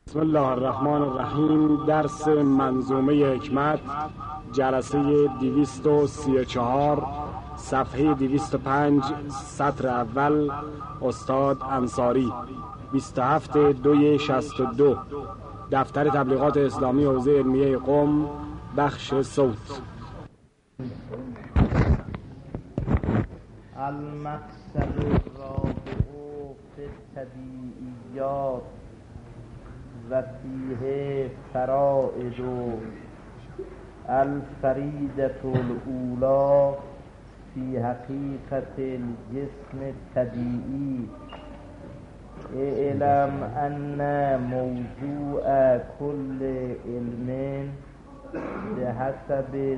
بسم الله الرحمن الرحیم. درس منظومه حکمت، جلسه 234، صفحه 205، سطر اول، استاد انصاری، 27/2/62، دفتر تبلیغات اسلامی حوزه علمیه قم، بخش صوت. المقصد الرابع فی الطبیعیات و فیه فرائد. الفریدة الاولی فی حقیقت الجسم الطبیعی. اعلم ان موضوع كل علم بحسب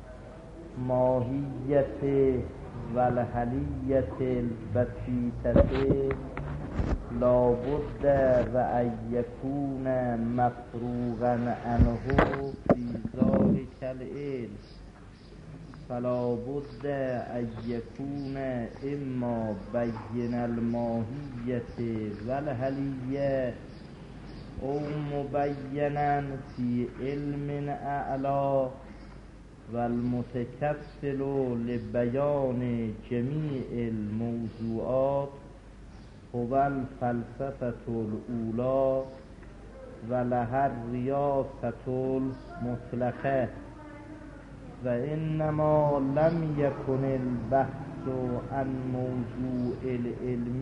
الماهیت و الحلیت البسیطه لا بد و ان یکون مفروغا عنه فی ذلک العلم، فلا بد ان یکون اما بین الماهیت و الحلیه او مبینا فی علم اعلی و المتکفل لبیان جمیع الموضوعات هو الفلسفة الاولی و لها الریاسة المطلقه. و انما لم یکن البحث عن موضوع العلم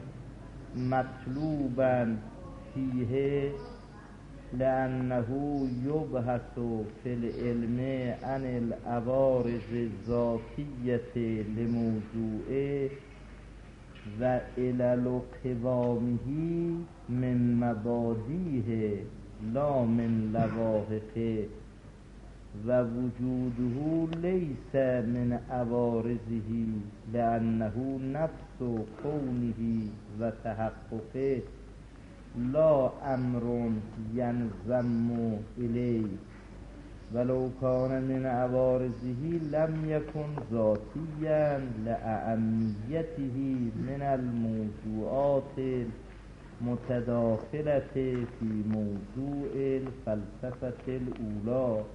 مطلوبا فیه لأنه يبحث في العلم عن العوارض الذاتية لموضوعه و علل قوامه من مبادئه لا من لواحقه و وجوده ليس من عوارضه لأنه نفس كونه و تحققه لا امر ینضم الیه ولو کان من عوارضه لم یکن ذاتیا لاهمیته من الموضوعات المتداخلة فی موضوع الفلسفة الاولی.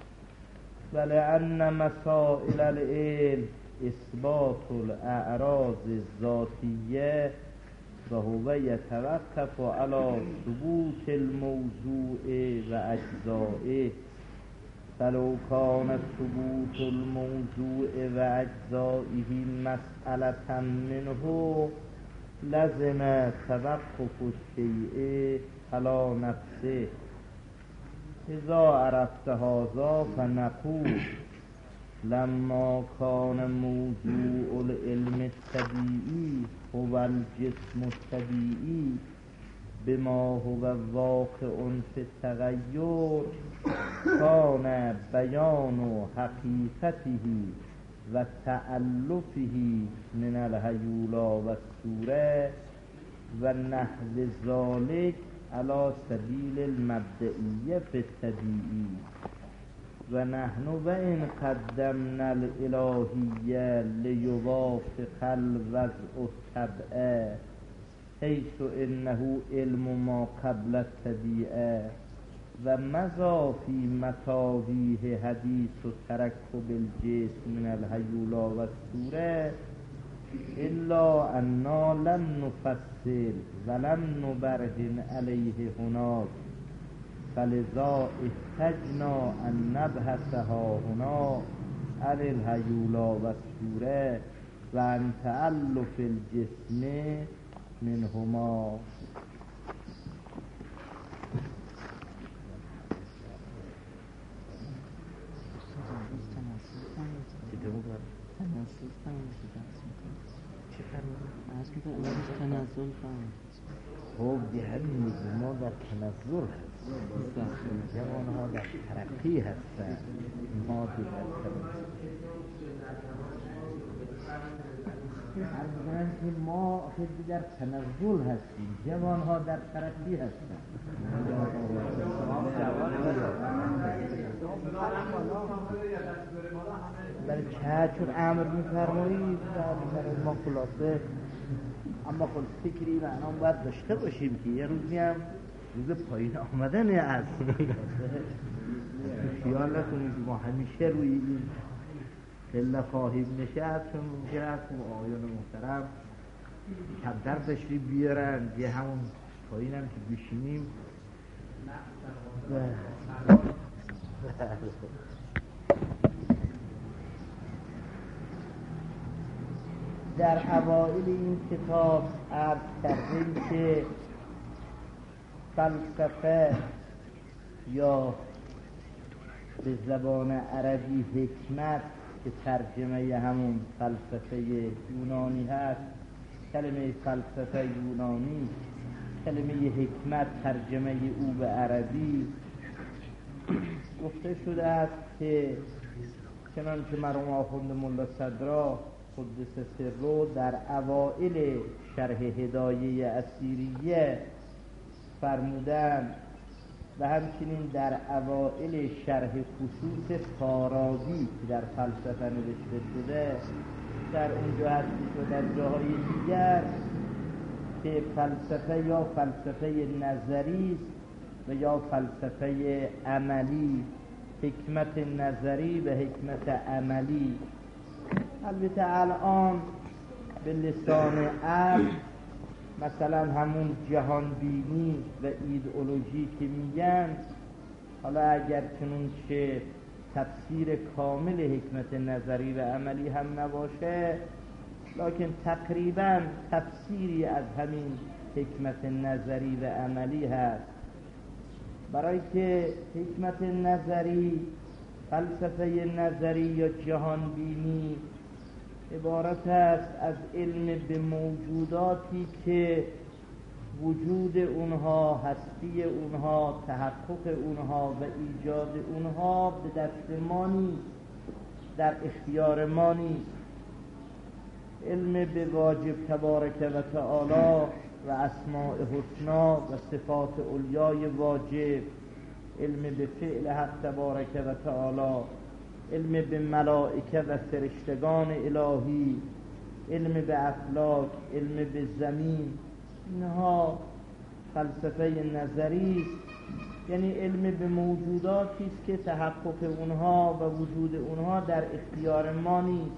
ولأن مسائل العلم اثبات الاعراض الذاتیه و هو یتوقف علی ثبوت الموضوع و اجزائه. فلو کان ثبوت الموضوع و اجزائه مسألة منه لزم توقف الشیء علی نفسه. اذا عرفت هذا فنقول لما كان موضوع العلم الطبيعي هو الجسم الطبيعي بما هو واقع في التغير كان بيان حقيقته و تألفه من الهيولا والصورة و نحو ذلك على سبيل المبدئية في الطبيعي. و نحن و این قدمنا الالهیه لیوافق الوضع الطبع حیث انه علم ما قبل الطبیعه و مضى فی متاویه حدیث و ترکب الجسم من الهیولا و الصوره الا انا لم نفصل و لم نبرهن علیه هناك فلذا احتجنا ان نبحثها هنا عن الهیولا و الصوره و عن تألف الجسم منهما. خب دی همین میگه ما در تنزل هستیم، جوانها در ترقی هستن، ما در تنزل ما خیلی در تنزل هستیم، جوانها در ترقی هستن. برای چون امر میفرمایید برای ما خلاصه، اما خود فکری و انام باید داشته باشیم که یه روزی هم روز پایین آمدن از خیال نکنید ما همیشه روی این خیلی خواهیم نشست، چون ممکن است آقایان محترم کمتر تشریف بیارن، یه همون پایین هم که بشینیم در اوائل این کتاب عرض کردیم که فلسفه یا به زبان عربی حکمت که ترجمه همون فلسفه یونانی هست، کلمه فلسفه یونانی، کلمه حکمت ترجمه او به عربی، گفته شده است که چنانچه مرحوم آخوند ملا صدرا قدس سره در اوائل شرح هدایه اسیریه فرمودند و همچنین در اوائل شرح خصوص فارابی که در فلسفه نوشته شده در اونجا هست و در جاهای دیگر که فلسفه یا فلسفه نظری و یا فلسفه عملی، حکمت نظری و حکمت عملی. البته الان به لسان عرب مثلا همون جهان بینی و ایدئولوژی که میگن، حالا اگر چنون چه تفسیر کامل حکمت نظری و عملی هم نباشه، لکن تقریبا تفسیری از همین حکمت نظری و عملی هست. برای که حکمت نظری، فلسفه نظری یا جهان بینی عبارت است از علم به موجوداتی که وجود اونها، هستی اونها، تحقق اونها و ایجاد اونها به دست ما نیست، در اختیار ما نیست. علم به واجب تبارک و تعالی و اسماء حسنا و صفات علیای واجب، علم به فعل حق تبارک و تعالی، علم به ملائکه و فرشتگان الهی، علم به افلاک، علم به زمین، اینها فلسفه نظری است. یعنی علم به موجوداتی است که تحقق اونها و وجود اونها در اختیار ما نیست.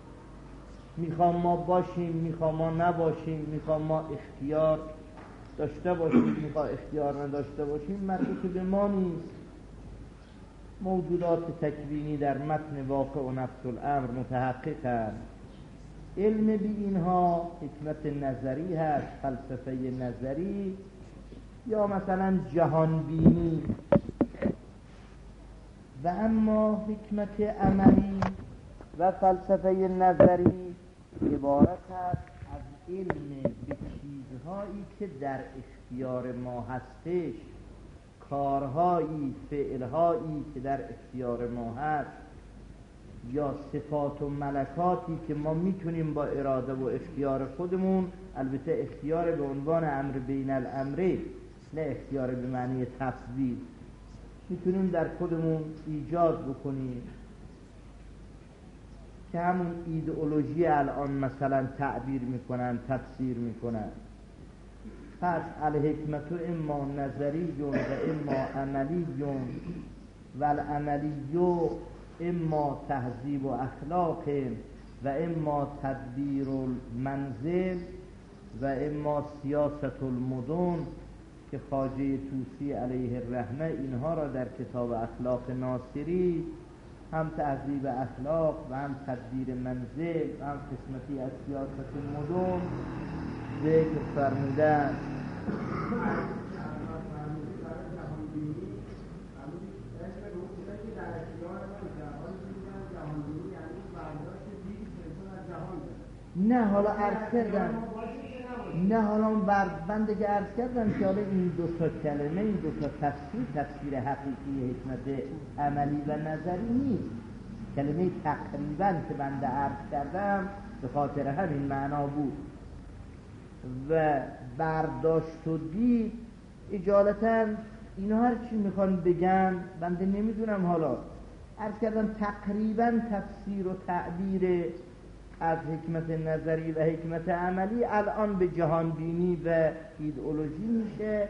میخوام ما باشیم، میخوام ما نباشیم، میخوام ما اختیار داشته باشیم، میخوام اختیار نداشته باشیم، مربوط به ما نیست. موجودات تکوینی در متن واقع و نفس الامر متحققند. علم به اینها حکمت نظری هست، فلسفه نظری یا مثلا جهان بینی. و اما حکمت عملی و فلسفه نظری عبارت است از علم به چیزهایی که در اختیار ما هستش، کارهایی، فعلهایی که در اختیار ما هست، یا صفات و ملکاتی که ما میتونیم با اراده و اختیار خودمون، البته اختیار به عنوان امر بین الامره، نه اختیار به معنی تفضیل، میتونیم در خودمون ایجاد بکنیم، که همون ایدئولوژی الان مثلا تعبیر میکنن، تفسیر میکنن. پس الحکمت اما نظری و اما عملی و العملی اما تهذیب و اخلاق و اما تدبیر المنزل و اما سیاست المدن، که خواجه طوسی علیه الرحمه اینها را در کتاب اخلاق ناصری هم تهذیب اخلاق و هم تدبیر منزل و هم قسمتی از سیاست المدن ذکر فرمودند. نه حالا عرض کردم، نه حالا بنده که عرض کردم که حالا این دو تا کلمه، این دو تا تفسیر حقیقی حکمت عملی و نظری نیست. کلمه تقریبا که بنده عرض کردم به خاطر همین معنا بود و برداشت و دید اجالتا اینا هر چی میخوان بگن بنده نمیدونم. حالا عرض کردم تقریبا تفسیر و تعبیر از حکمت نظری و حکمت عملی الان به جهان بینی و ایدئولوژی میشه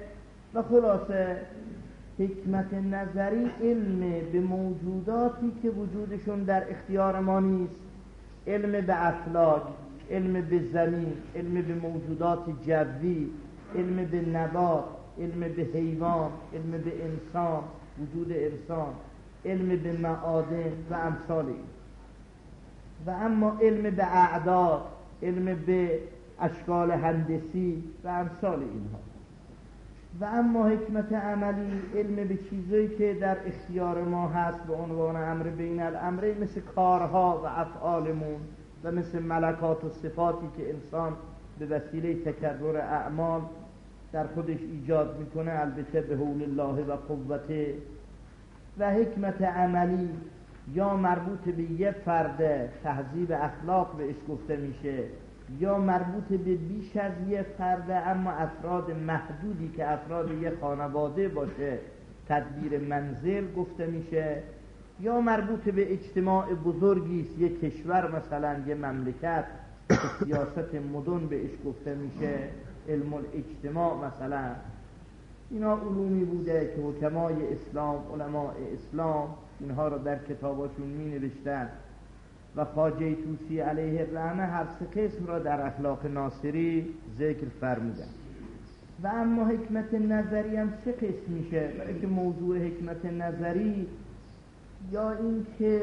و خلاصه حکمت نظری علم به موجوداتی که وجودشون در اختیار ما نیست، علم به افلاک، علم به زمین، علم به موجودات جوی، علم به نبات، علم به حیوان، علم به انسان، وجود انسان، علم به معادن و امثال این. و اما علم به اعداد، علم به اشکال هندسی و امثال اینها. و اما حکمت عملی علم به چیزایی که در اختیار ما هست به عنوان امر بین الامرین، مثل کارها و افعالمون و مثل ملکات و صفاتی که انسان به وسیله تکرر اعمال در خودش ایجاد میکنه، البته به حول الله و قوته. و حکمت عملی یا مربوط به یه فرد، تهذیب اخلاق بهش گفته میشه، یا مربوط به بیش از یه فرد اما افراد محدودی که افراد یه خانواده باشه، تدبیر منزل گفته میشه، یا مربوط به اجتماع بزرگی است، یه کشور مثلا یه مملکت که سیاست مدن بهش گفته میشه، علم الاجتماع مثلا. اینا علومی بوده که حکمای اسلام، علماء اسلام اینها رو در کتاباشون می نوشتن و خواجه طوسی علیه الرحمه هر سه قسم را در اخلاق ناصری ذکر فرمودن. و اما حکمت نظری هم سه قسم میشه، برای که موضوع حکمت نظری یا این که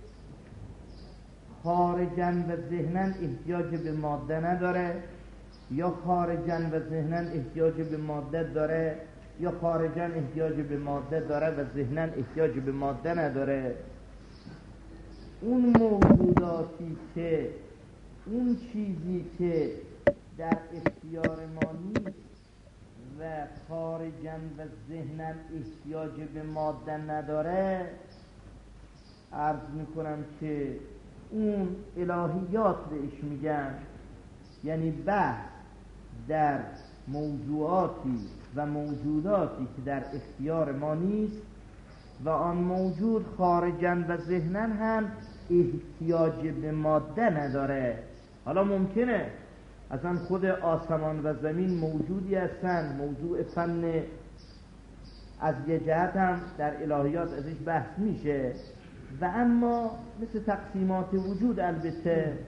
خارجاً و ذهناً احتیاج به ماده نداره، یا خارجاً و ذهناً احتیاج به ماده داره، یا خارجاً احتیاج به ماده داره و ذهناً احتیاج به ماده نداره. اون موجوداتی که اون چیزی که در اختیار ما نیست و خارجاً و ذهناً احتیاج به ماده نداره، عرض میکنم که اون الهیات بهش میگن. یعنی بحث در موضوعاتی و موجوداتی که در اختیار ما نیست و آن موجود خارجاً و ذهناً هم احتیاج به ماده نداره. حالا ممکنه اصلا خود آسمان و زمین موجودی هستن، موضوع فن از یه جهت هم در الهیات ازش بحث میشه، و اما مثل تقسیمات وجود البته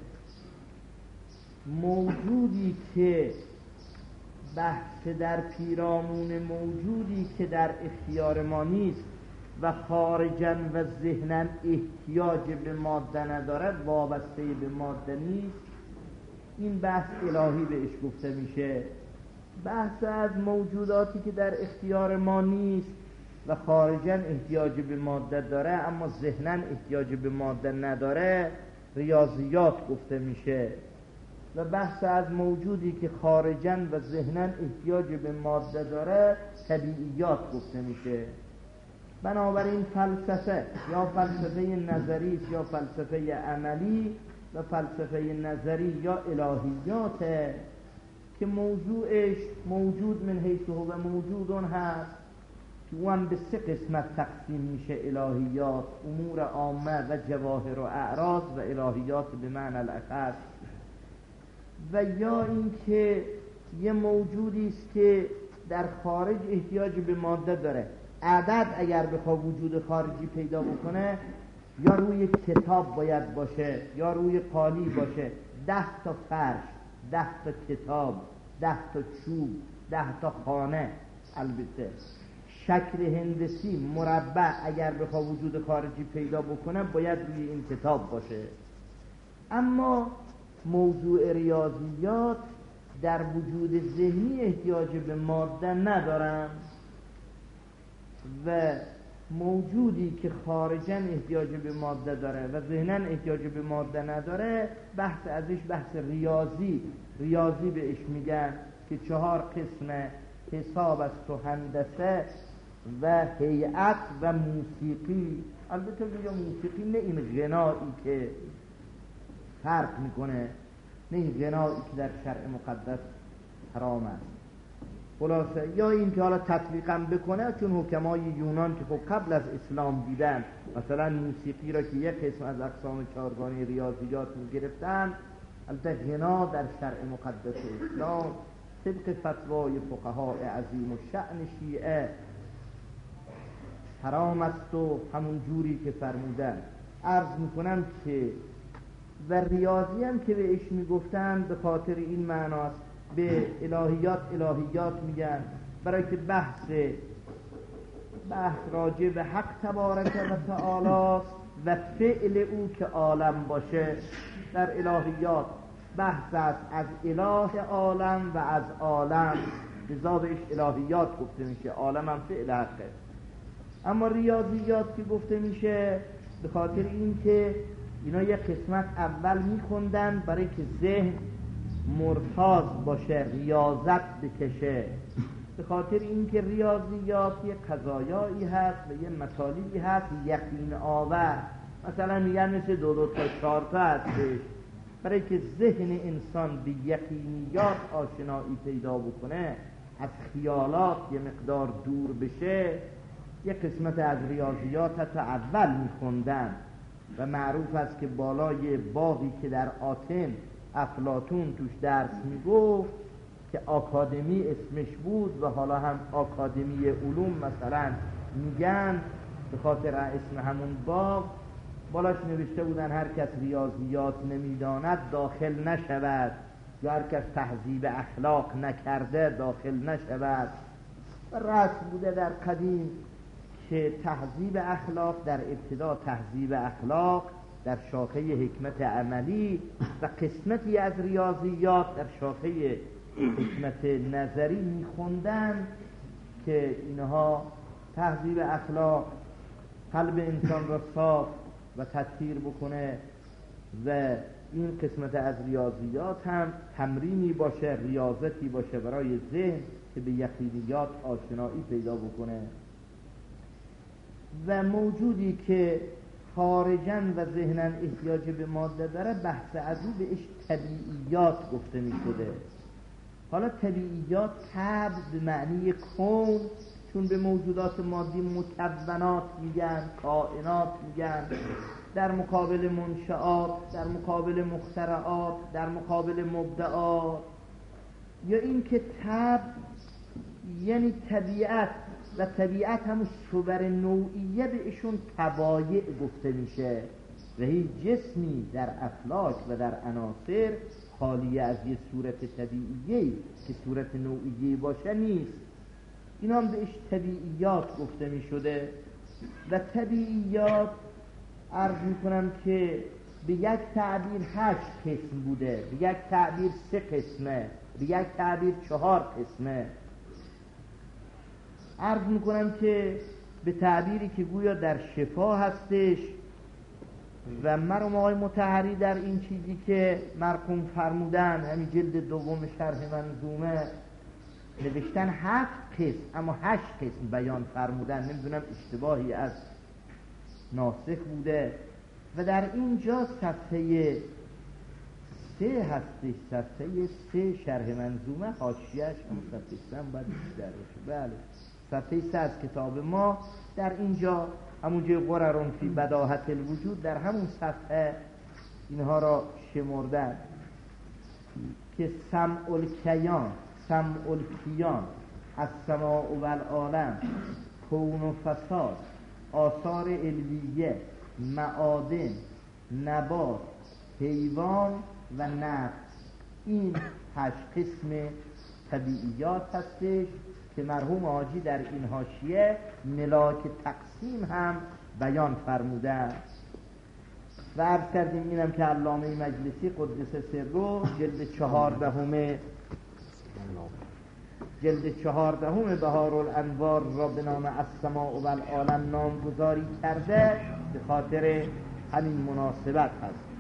موجودی که بحث در پیرامون موجودی که در اختیار ما نیست و خارجاً و ذهناً احتیاج به ماده نداره، وابسته به ماده نیست، این بحث الهی بهش گفته میشه. بحث از موجوداتی که در اختیار ما نیست و خارجاً احتیاج به ماده داره اما ذهناً احتیاج به ماده نداره، ریاضیات گفته میشه. و بحث از موجودی که خارجاً و ذهناً احتیاج به ماده داره، طبیعیات گفته میشه. بنابراین فلسفه یا فلسفه نظری یا فلسفه عملی و فلسفه نظری یا الهیات که موضوعش موجود من حیث هو موجودون هست، که اون به سه قسمت تقسیم میشه: الهیات، امور عامه و جواهر و اعراض، و الهیات به معنی الاخص. و یا این که یه موجودی است که در خارج احتیاج به ماده داره. عدد اگر بخواد وجود خارجی پیدا بکنه، یا روی کتاب باید باشه یا روی قالی باشه، 10 تا فرش، 10 تا کتاب، 10 تا چوب، 10 تا خانه. البته شکل هندسی مربع اگر بخواد وجود خارجی پیدا بکنه باید روی این کتاب باشه. اما موضوع ریاضیات در وجود ذهنی احتیاج به ماده ندارن و موجودی که خارجاً احتیاج به ماده داره و ذهناً احتیاج به ماده نداره، بحث ازش بحث ریاضی بهش میگن که 4 قسم: حساب است و هندسه و هیئت و موسیقی. البته بگم موسیقی نه این غنایی که فرق میکنه، نه این غنایی که در شرع مقدس حرام است. خلاصه یا این که حالا تطبیقم بکنه، چون حکمای یونان که خب قبل از اسلام دیدن مثلا موسیقی را که یک قسم از اقسام 4گانه ریاضیات رو گرفتن، البته غنا در شرع مقدس اسلام طبق فتوای فقهای عظیم الشأن شیعه حرام است و همون جوری که فرمودن. عرض میکنم که و ریاضی هم که بهش میگفتن به خاطر این معناست، به الهیات میگن برای که بحث راجع به حق تبارک و تعالی و فعل او که عالم باشه. در الهیات بحث است از اله عالم و از عالم، لذا بهش الهیات گفته میشه، عالم هم فعل حقه. اما ریاضیات که گفته میشه به خاطر این که اینا یک قسمت اول میخوندن برای که ذهن مرتاض باشه، ریاضت بکشه. به خاطر اینکه ریاضیات یه قضایایی هست و یه مطالبی هست یقین آور، مثلا میگن مثل 2 تا 4 تا هستش. برای که ذهن انسان به یقینیات آشنایی پیدا بکنه، از خیالات یه مقدار دور بشه، یه قسمت از ریاضیات حتی اول میخوندن و معروف است که بالای باغی که در آتن افلاطون توش درس میگفت که آکادمی اسمش بود و حالا هم آکادمی علوم مثلا میگن، به خاطر اسم همون باغ بالاش نوشته بودن هر کس ریاضیات نمیداند داخل نشود، یا هر کس تهذیب اخلاق نکرده داخل نشود. و رسم بوده در قدیم که تهذیب اخلاق در ابتدا تهذیب اخلاق در شاخه حکمت عملی و قسمتی از ریاضیات در شاخه حکمت نظری میخوندن که اینها تهذیب اخلاق قلب انسان را صاف و تطهیر بکنه و این قسمت از ریاضیات هم تمرینی باشه، ریاضتی باشه برای ذهن که به یقینیات آشنایی پیدا بکنه. و موجودی که خارجاً و ذهناً احتیاج به ماده داره، بحث از او بهش طبیعیات گفته می شده. حالا طبیعیات طبع به معنی کون، چون به موجودات مادی مکونات میگن، کائنات میگن، در مقابل منشآت، در مقابل مخترعات، در مقابل مبدعات. یا این که طبع یعنی طبیعت، و طبیعت هم صور نوعیه بهشون طبایع گفته میشه و هیچ جسمی در افلاک و در عناصر خالی از یه صورت طبیعیه که صورت نوعیه باشه نیست. این هم بهش طبیعیات گفته می شده. و طبیعیات عرض می کنم که به یک تعبیر 8 قسم بوده، به یک تعبیر 3 قسمه، به یک تعبیر 4 قسمه. عرض می کنم که به تعبیری که گویا در شفا هستش و مرحوم آقای مطهری در این چیزی که مرقوم فرمودن، همین جلد دوم شرح منظومه نوشتن 7 قسم اما 8 قسم بیان فرمودن. نمیدونم اشتباهی از ناسخ بوده. و در اینجا صفحه 3 هستش، صفحه 3 شرح منظومه، حاشیه‌اش هم صفحه 3 باید بیشتر باشه. بله صفحه 3 از کتاب ما در اینجا همونجا قررون فی بداهت الوجود در همون صفحه اینها را شمردن که سمع الکیان، سمع الکیان، السماء و العالم، کون و فساد، آثار علویه، معادن، نبات، حیوان و نفس. این 8 قسم طبیعیات هستش که مرحوم حاجی در این حاشیه ملاک تقسیم هم بیان فرموده. و عرض کردیم اینم که علامه مجلسی قدس سره جلد 14 بهار الانوار را به نام السماء و العالم نامگذاری کرده، به خاطر همین مناسبت هست.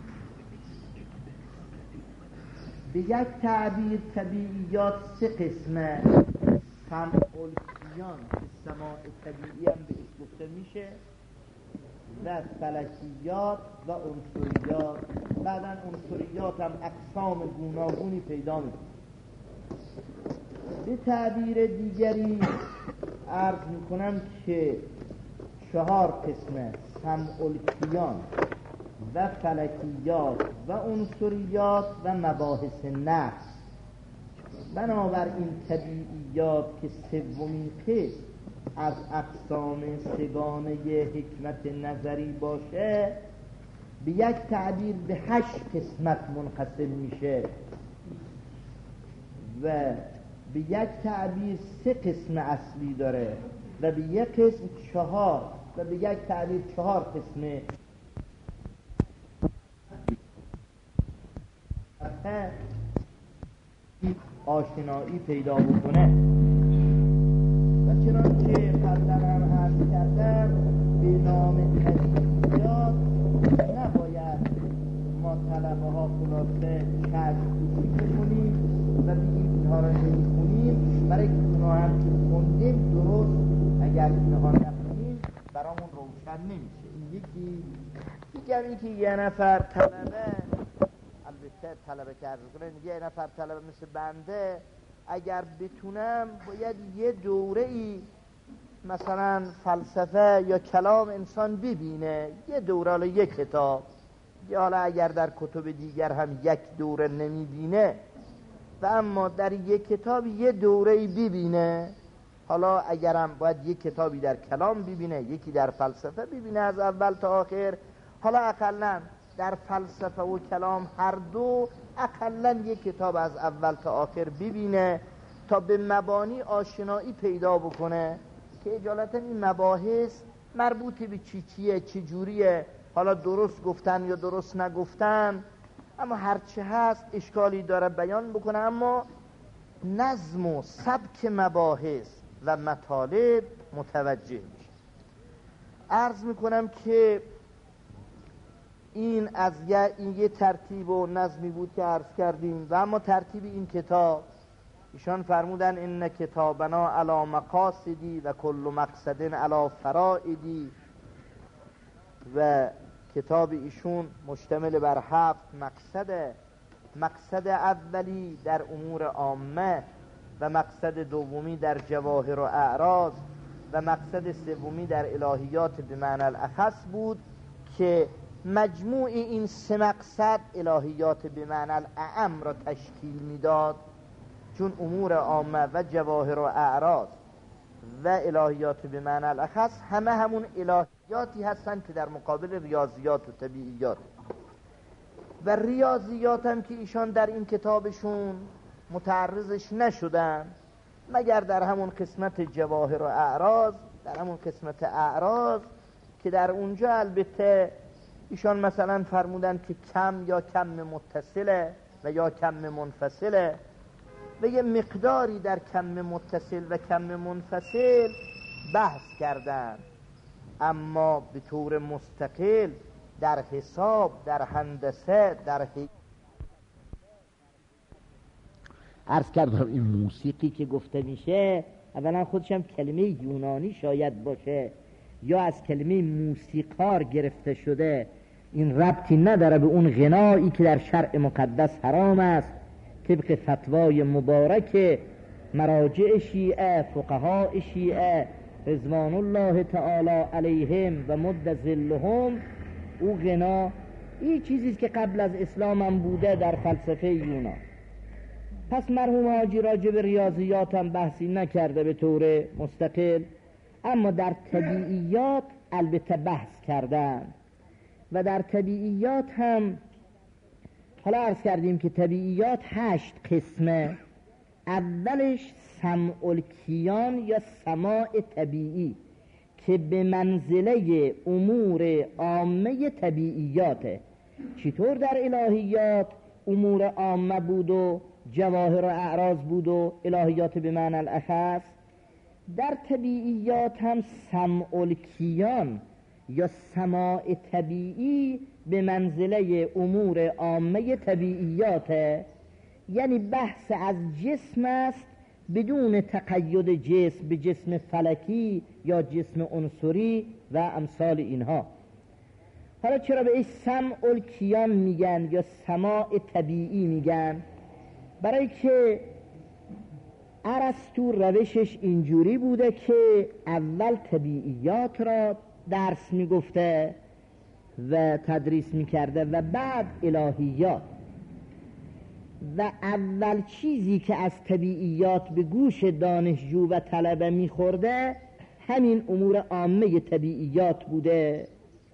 به یک تعبیر طبیعیات 3 قسمه، سمع الکیان که سماع طبیعی هم بهش گفته میشه، و فلکیات و عنصریات. بعداً عنصریات هم اقسام گوناگونی پیدا میکنه. به تعبیر دیگری عرض میکنم که 4 قسمه، سمع الکیان و فلکیات و عنصریات و مباحث نفس. بنابراین طبیعیات که سومین قسم از اقسام سگانه حکمت نظری باشه، به یک تعبیر به 8 قسمت منقسم میشه و به یک تعبیر 3 قسم اصلی داره و به یک قسم 4 و به یک تعبیر 4 قسم آشنایی پیدا بکنه. و چنانچه قبلا هم عرض کردم، به نام طبیعیات نباید ما طلبه ها خلاصه کشف‌کشی بکنیم و بگیم اینها را نمی‌خونیم، برای که اینها هم که خوندیم درست، اگر اینها نخونیم برامون روشن نمیشه. این یکی دیگر اینکه یه نفر طلبه، البته طلبه کرده کنه، یه نفر طلبه مثل بنده اگر بتونم باید یه دوره‌ای مثلا فلسفه یا کلام انسان ببینه، یه دوره، حالا یک کتاب، یا حالا اگر در کتب دیگر هم یک دوره نمیبینه و اما در یک کتاب یه دوره‌ای ببینه، حالا اگرم باید یک کتابی در کلام ببینه، یکی در فلسفه ببینه از اول تا آخر، حالا اقلن در فلسفه و کلام هر دو اقلن یک کتاب از اول تا آخر ببینه تا به مبانی آشنایی پیدا بکنه که اجالتا این مباحث مربوط به چیه، چجوریه، حالا درست گفتن یا درست نگفتن، اما هرچه هست اشکالی داره بیان بکنه، اما نظم و سبک مباحث و مطالب متوجه میشه. عرض میکنم که این از یه ترتیب و نظمی بود که عرض کردیم. و اما ترتیب این کتاب، ایشان فرمودن ان کتابنا علی مقاصدی و کل مقصد علی فرائدی، و کتاب ایشون مشتمل بر 7 مقصد. مقصد اولی در امور عامه و مقصد دومی در جواهر و اعراض و مقصد سومی در الهیات به معنی الاخص بود که مجموع این 3 مقصد الهیات به معنی الاعم را تشکیل میداد، چون امور عامه و جواهر و اعراض و الهیات به معنی الاخص همون الهیاتی هستند که در مقابل ریاضیات و طبیعیات. و ریاضیات هم که ایشان در این کتابشون متعرضش نشدن مگر در همون قسمت جواهر و اعراض، در همون قسمت اعراض که در اونجا البته ایشان مثلا فرمودن که کم یا کم متصله و یا کم منفصله و یه مقداری در کم متصل و کم منفصل بحث کردن، اما به طور مستقل در حساب، در هندسه، در عرض کردم این موسیقی که گفته میشه اولا خودش هم کلمه یونانی شاید باشه یا از کلمه موسیقار گرفته شده، این ربطی نداره به اون غنایی که در شرع مقدس حرام است طبق فتوای مبارک مراجع شیعه، فقهای شیعه رضوان الله تعالی علیهم و مد ظلهم. او غنا این چیزیست که قبل از اسلام هم بوده در فلسفه یونان. پس مرحوم حاجی راجع به ریاضیات هم بحثی نکرده به طور مستقل، اما در طبیعیات البته بحث کردن. و در طبیعیات هم حالا عرض کردیم که طبیعیات 8 قسمه. اولش سمع الکیان یا سماع طبیعی که به منزله امور عامه طبیعیاته. چطور در الهیات امور عامه بود و جواهر و اعراض بود و الهیات به معنی الاخص، در طبیعیات هم سمع الکیان یا سماع طبیعی به منزله امور عامه طبیعیاته، یعنی بحث از جسم است بدون تقید جسم به جسم فلکی یا جسم عنصری و امثال اینها. حالا چرا به ایش سمع الکیان میگن یا سماع طبیعی میگن؟ برای که ارسطو روشش اینجوری بوده که اول طبیعیات را درس میگفته و تدریس میکرده و بعد الهیات. و اول چیزی که از طبیعیات به گوش دانشجو و طلبه میخورده همین امور عامه طبیعیات بوده.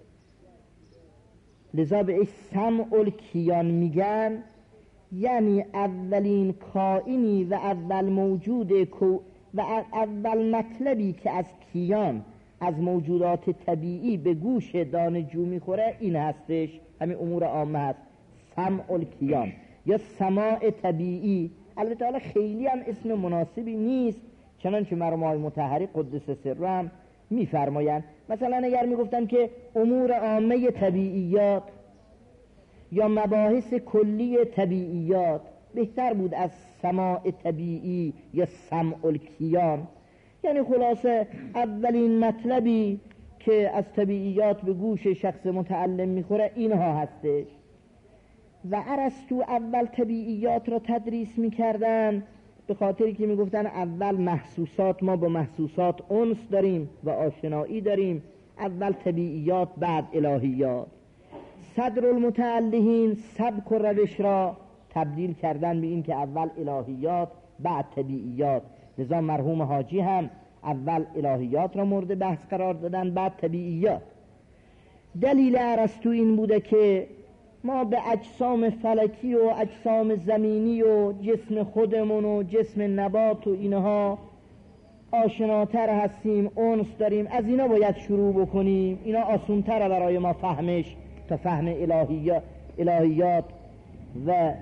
لذا به سمع الکیان میگن، یعنی اولین کائنی و اول موجود و اول مطلبی که از کیان، از موجودات طبیعی به گوش دانشجو میخوره این هستش، همین امور عامه هست، سمع الکیان یا سماع طبیعی. البته حالا خیلی هم اسم مناسبی نیست، چنانچه مرحوم آقای مطهری قدس سره هم میفرمایند. مثلا اگر میگفتن که امور عامه طبیعیات یا مباحث کلی طبیعیات، بهتر بود از سماع طبیعی یا سمع الکیان. یعنی خلاصه اولین مطلبی که از طبیعیات به گوش شخص متعلم میخوره اینها هستش. و ارسطو اول طبیعیات را تدریس میکردن به خاطری که میگفتن اول محسوسات، ما با محسوسات انس داریم و آشنایی داریم، اول طبیعیات بعد الهیات. صدر المتعلهین سبک و روش را تبدیل کردن به این که اول الهیات بعد طبیعیات. لذا مرحوم حاجی هم اول الهیات را مورد بحث قرار دادن بعد طبیعیات. دلیل ارسطو این بوده که ما به اجسام فلکی و اجسام زمینی و جسم خودمون و جسم نبات و اینها آشناتر هستیم، انس داریم، از اینا باید شروع بکنیم، اینا آسونتره برای ما فهمش تا فهم الهیات و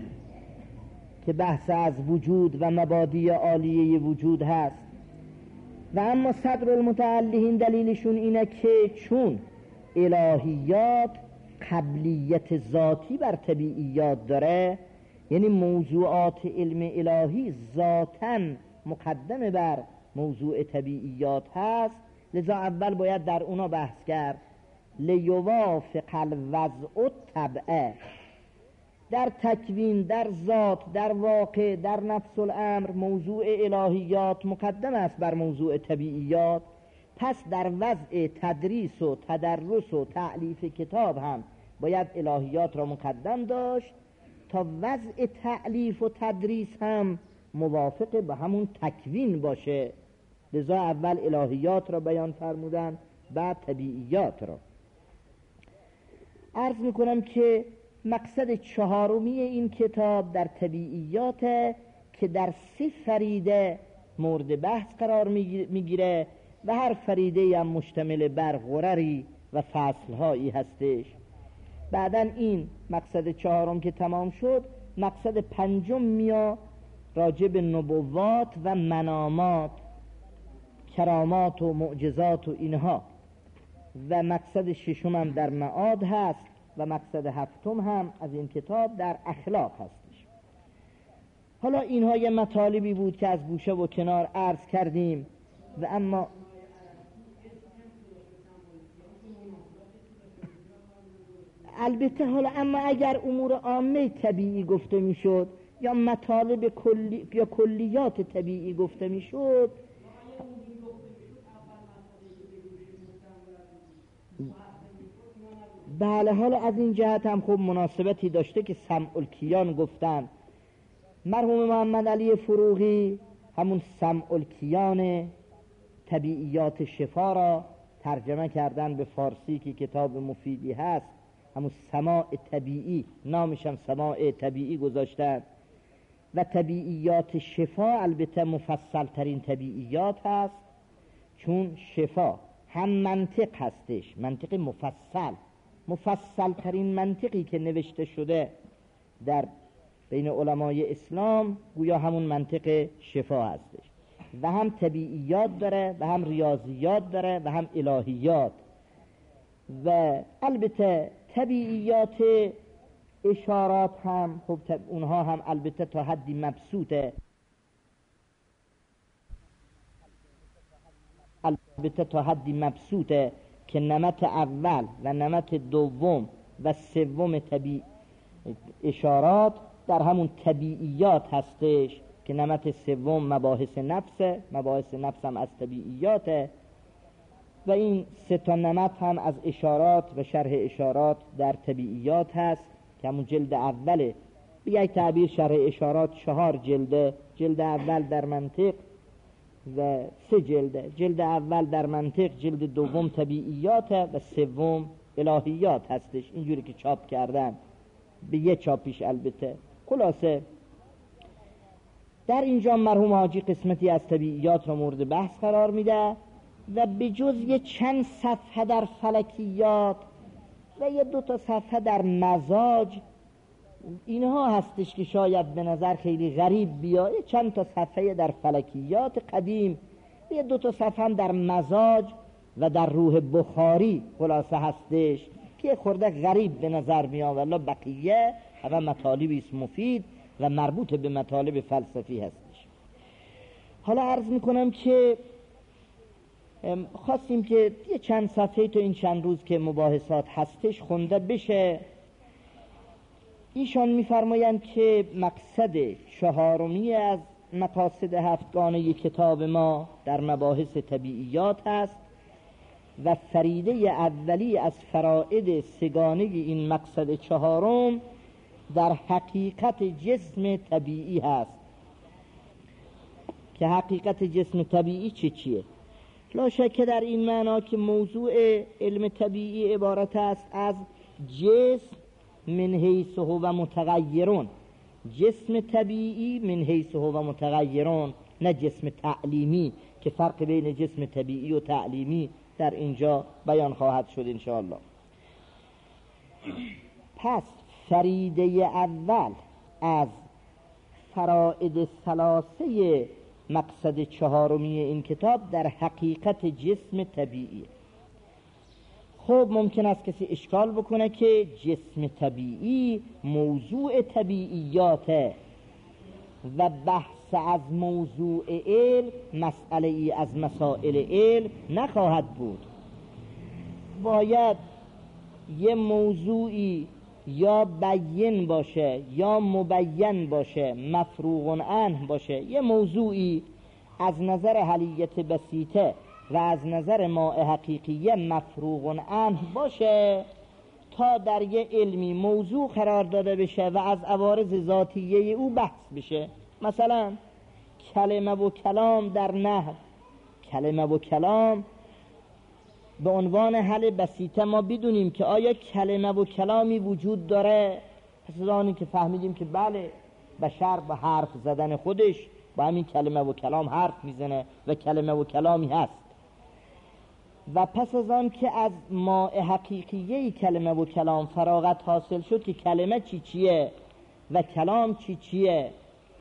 که بحث از وجود و مبادی عالیه وجود هست. و اما صدر المتعلهین دلیلشون اینه که چون الهیات قبلیت ذاتی بر طبیعیات داره، یعنی موضوعات علم الهی ذاتاً مقدم بر موضوع طبیعیات هست، لذا اول باید در اونا بحث کرد. لیوافق الوضع الطبع، در تکوین، در ذات، در واقع، در نفس الامر موضوع الهیات مقدم است بر موضوع طبیعیات. پس در وضع تدریس و تدرس و تألیف کتاب هم باید الهیات را مقدم داشت تا وضع تألیف و تدریس هم موافق به همون تکوین باشه. لذا اول الهیات را بیان فرمودن بعد طبیعیات را. عرض میکنم که مقصد چهارمی این کتاب در طبیعیات که در 3 فریده مورد بحث قرار میگیره و هر فریده هم مشتمل بر غرری و فصلهایی هستش. بعدن این مقصد 4 که تمام شد، مقصد 5 میاد راجع به نبوات و منامات، کرامات و معجزات و اینها، و مقصد 6 هم در معاد هست و مقصد 7 هم از این کتاب در اخلاق هستش. حالا اینها یه مطالبی بود که از گوشه و کنار عرض کردیم. و اما البته حالا اما اگر امور عامه طبیعی گفته میشد یا مطالب کلی یا کلیات طبیعی گفته میشد، بله، حالا از این جهت هم خوب مناسبتی داشته که سمع الکیان گفتن. مرحوم محمد علی فروغی همون سمع الکیان طبیعیات شفا را ترجمه کردن به فارسی که کتاب مفیدی هست، همون سماع طبیعی، نامش هم سماع طبیعی گذاشتن. و طبیعیات شفا البته مفصل ترین طبیعیات هست، چون شفا هم منطق هستش، منطق مفصل ترین منطقی که نوشته شده در بین علمای اسلام گویا همون منطق شفا هستش، و هم طبیعیات داره و هم ریاضیات داره و هم الهیات. و البته طبیعیات اشارات هم خب اونها هم البته تا حدی مبسوطه، که نمط اول و نمط دوم و سوم اشارات در همون طبیعیات هستش، که نمط سوم مباحث نفس هم از طبیعیاته، و این 3 نمط هم از اشارات و شرح اشارات در طبیعیات هست که همون جلد اوله. به یک تعبیر شرح اشارات 4 جلده. جلد اول در منطق و 3 جلده. جلد اول در منطق، جلد دوم طبیعیات و سوم الهیات هستش، اینجوری که چاپ کردن به یه چاپیش. البته خلاصه در اینجا مرحوم حاجی قسمتی از طبیعیات را مورد بحث قرار میده و به جز یه چند صفحه در فلکیات و یه 2 صفحه در مزاج، اینها هستش که شاید به نظر خیلی غریب بیاد. چند تا صفحه در فلکیات قدیم، یه 2 صفحه هم در مزاج و در روح بخاری خلاصه هستش که خورده غریب به نظر میاد، ولی بقیه همه مطالبی است مفید و مربوط به مطالب فلسفی هستش. حالا عرض میکنم که خواستیم که یه چند صفحه تو این چند روز که مباحثات هستش خونده بشه. ایشان میفرمایند که مقصد 4 از مقاصد 7گانه کتاب ما در مباحث طبیعیات هست و فریده اولی از فرائد 3گانه این مقصد 4 در حقیقت جسم طبیعی هست. که حقیقت جسم طبیعی چیه؟ لا شک در این معنا که موضوع علم طبیعی عبارت است از جسم من حیث هو متغیرون. جسم طبیعی من حیث هو متغیرون، نه جسم تعلیمی که فرق بین جسم طبیعی و تعلیمی در اینجا بیان خواهد شد انشاءالله. پس فریده اول از فرائد 3 مقصد 4 این کتاب در حقیقت جسم طبیعی. خب ممکن است کسی اشکال بکنه که جسم طبیعی موضوع طبیعیاته و بحث از موضوع علم مسئله ای از مسائل علم نخواهد بود. باید یه موضوعی یا بیان باشه یا مبین باشه، مفروغ عنه باشه، یه موضوعی از نظر حلیت بسیطه و از نظر ماء حقیقیه مفروغ عنه باشه تا در یه علمی موضوع قرار داده بشه و از عوارض ذاتیه او بحث بشه. مثلا کلمه و کلام در نحو، کلمه و کلام به عنوان حل بسیطه ما بدونیم که آیا کلمه و کلامی وجود داره. پس از آنی که فهمیدیم که بله، بشر با حرف زدن خودش با همین کلمه و کلام حرف میزنه و کلمه و کلامی هست. و پس از آن که از ماء حقیقیه کلمه و کلام فراغت حاصل شد که کلمه چیه و کلام چیه،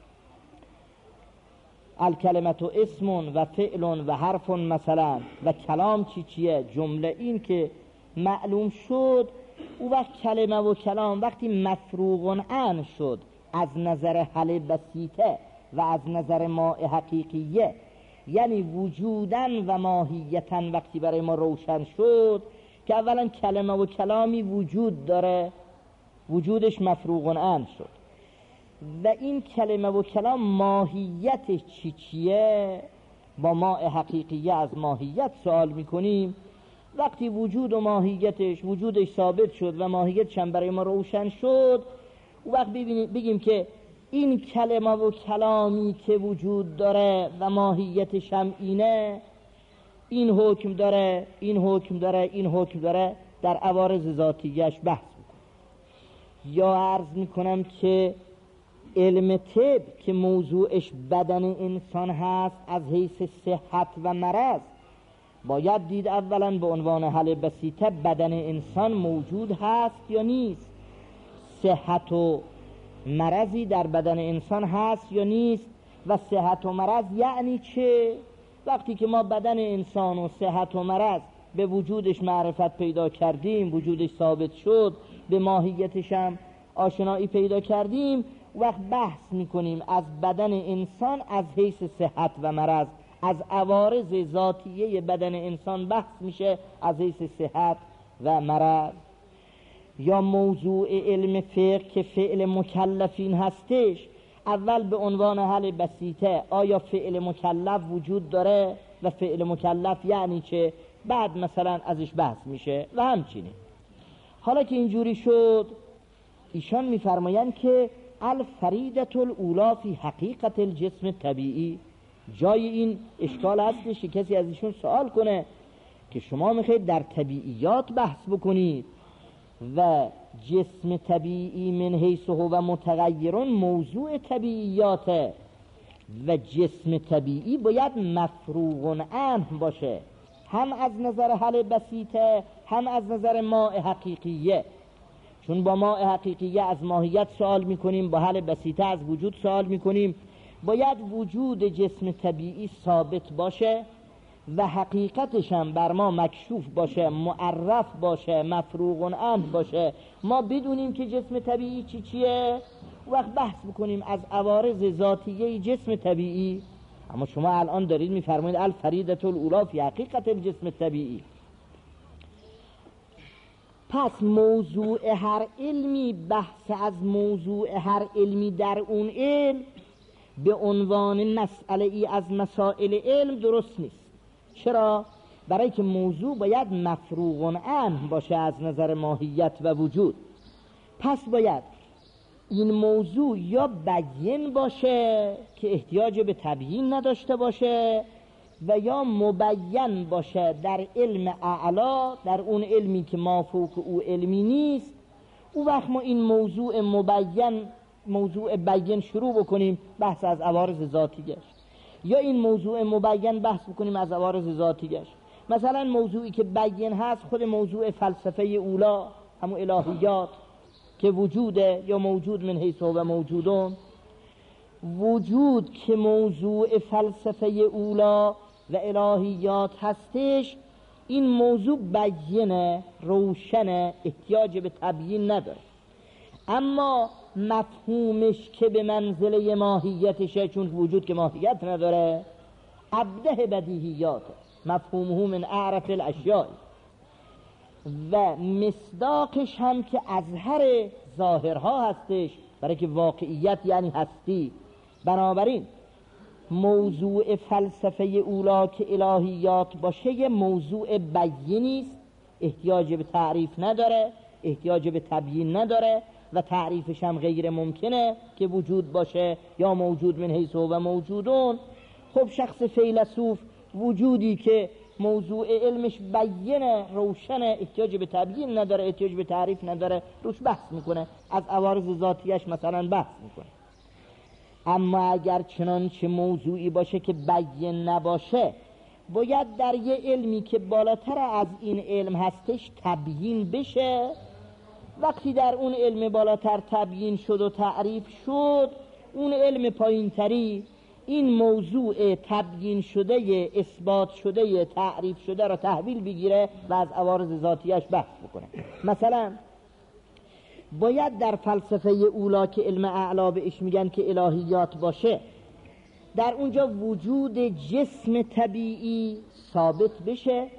الکلمت و اسم و فعل و حرف مثلا و کلام چیه، جمله این که معلوم شد، او وقت کلمه و کلام وقتی مفروغ عنه شد از نظر حل بسیطه و از نظر ماء حقیقیه، یعنی وجودن و ماهیتن وقتی برای ما روشن شد که اولا کلمه و کلامی وجود داره، وجودش مفروغ عنه شد و این کلمه و کلام ماهیتش چیه، با ماء حقیقیه از ماهیت سوال میکنیم. وقتی وجود و ماهیتش وجودش ثابت شد و ماهیتش هم برای ما روشن شد، وقت بگیم که این کلمه و کلامی که وجود داره و ماهیتش هم اینه، این حکم داره، این حکم داره، این حکم داره، در عوارض ذاتیش بحث میکنم. یا عرض میکنم که علم طب که موضوعش بدن انسان هست از حیث صحت و مرض، باید دید اولا به عنوان حل بسیطه بدن انسان موجود هست یا نیست، صحت و مرضی در بدن انسان هست یا نیست و صحت و مرض یعنی چه. وقتی که ما بدن انسان و صحت و مرض به وجودش معرفت پیدا کردیم، وجودش ثابت شد، به ماهیتش هم آشنایی پیدا کردیم، وقت بحث میکنیم از بدن انسان از حیث صحت و مرض، از عوارض ذاتیه بدن انسان بحث میشه از حیث صحت و مرض. یا موضوع علم فقه که فعل مکلفین هستش، اول به عنوان حل بسیطه آیا فعل مکلف وجود داره و فعل مکلف یعنی چه، بعد مثلا ازش بحث میشه و همچینه. حالا که اینجوری شد، ایشان میفرمایند که الفریدة الاولی فی حقیقت الجسم طبیعی. جای این اشکال هستش که کسی از ایشون سوال کنه که شما میخواید در طبیعیات بحث بکنید و جسم طبیعی من حیث هو متغیرون موضوع طبیعیاته و جسم طبیعی باید مفروغ عنه باشه، هم از نظر حل بسیطه هم از نظر ماء حقیقیه. چون با ماء حقیقیه از ماهیت سوال میکنیم، با حل بسیطه از وجود سوال میکنیم. باید وجود جسم طبیعی ثابت باشه و حقیقتش هم بر ما مکشوف باشه، معرف باشه، مفروغ عنه باشه، ما بدونیم که جسم طبیعی چیه. وقت بحث بکنیم از عوارض ذاتیه جسم طبیعی. اما شما الان دارید میفرمایید الفریدة الاولی فی حقیقت الجسم طبیعی. پس موضوع هر علمی، بحث از موضوع هر علمی در اون علم به عنوان مسئله ای از مسائل علم درست نیست. چرا؟ برای که موضوع باید مفروغ عنه باشه از نظر ماهیت و وجود. پس باید این موضوع یا بیان باشه که احتیاج به تبیین نداشته باشه و یا مبین باشه در علم اعلا، در اون علمی که مافوق او علمی نیست. او وقت ما این موضوع بیان شروع بکنیم بحث از عوارض ذاتیش، یا این موضوع مبین بحث بکنیم از عوارض ذاتیش. مثلا موضوعی که بیان هست خود موضوع فلسفه اولا، همون الهیات که وجوده یا موجود من حیث و موجودون. وجود که موضوع فلسفه اولا و الهیات هستش، این موضوع بیانه، روشنه، احتیاج به تبیین نداره. اما مفهومش که به منزله ماهیتشه، چون وجود که ماهیت نداره، ابده بدیهیات، مفهومه من اعرف الاشیاء و مصداقش هم که اظهر ظاهرها هستش، برای که واقعیت یعنی هستی. بنابراین موضوع فلسفه اولا که الهیات باشه یه موضوع بیانی است، احتیاج به تعریف نداره، احتیاج به تبیین نداره و تعریفش هم غیر ممکنه که وجود باشه یا موجود من حیث و موجودون. خب شخص فیلسوف وجودی که موضوع علمش بیانه، روشنه، احتیاج به تبیین نداره، احتیاج به تعریف نداره، روش بحث میکنه، از عوارض ذاتیش مثلا بحث میکنه. اما اگر چنانچه موضوعی باشه که بیان نباشه، باید در یه علمی که بالاتر از این علم هستش تبیین بشه. وقتی در اون علم بالاتر تبیین شد و تعریف شد، اون علم پایینتری این موضوع تبیین شده، اثبات شده، تعریف شده را تحویل بگیره و از عوارض ذاتیش بحث بکنه. مثلا باید در فلسفه اولا که علم اعلا بهش میگن که الهیات باشه، در اونجا وجود جسم طبیعی ثابت بشه